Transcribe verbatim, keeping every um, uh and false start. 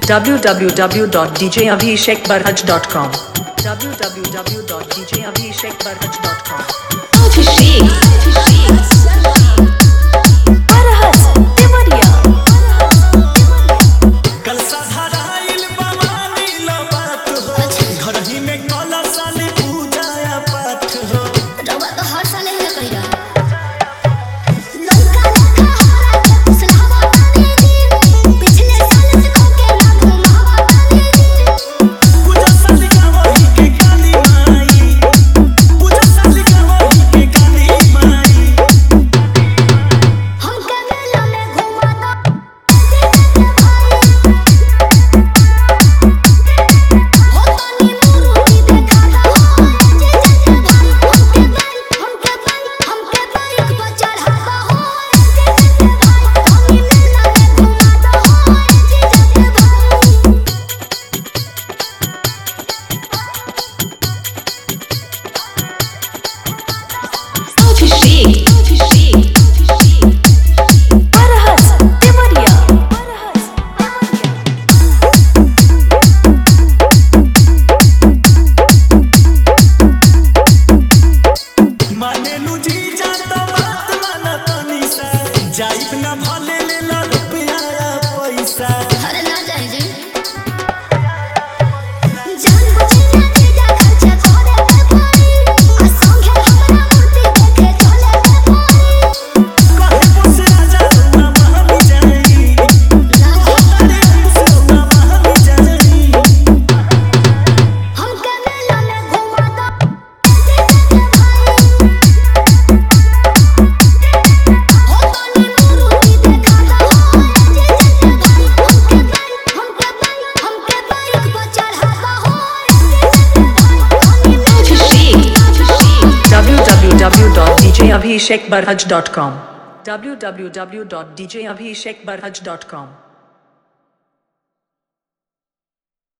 w w w dot d j abhishek barhaj dot com w w w dot d j abhishek barhaj dot com Abhishek Barhaj Devariya कल साधाराइल बवानी लबात हो घर ही में कला साली पूजा पाठ हो रवा तो हर साल ही कही रहा लौका लखा हरा के सलावा ताने दी पिछले साल से खोके ना घुमावा ताने दी पूजा साली गावही के काली माई पूजा साली गावही के काली माई हम के मेला में घुमा दो हो तनी मुरुकी देखा दो जे जे भाई हमके भाई हमके भाई हमके बाइक पर चढ़ा दो जे जे भाई हम मेला में घुमा दो जे जे भाई Abhishek Abhishek Barhaj Devariya माने लू जी जाता बात माना तनी सा जाइब ना भले ले ला रुपया पैसा अरे ना जाए जी जान बचिया जीजा खर्चा करे पे पड़ी आ संगे हमरा मूर्ति देखे चले पे पड़ी कहे पोस राजा ना महमी जाई लागे अरे से ना महमी जाई हमके मेला में घुमा दो जे जे भाई हो तनी मुरुकी देखा दो जे जे भाई हमके भाई हमके भाई हमके बाइक पर चढ़ा दो जे जे भाई हम w w w dot d j abhishek barhaj dot com w w w dot d j abhishek barhaj dot com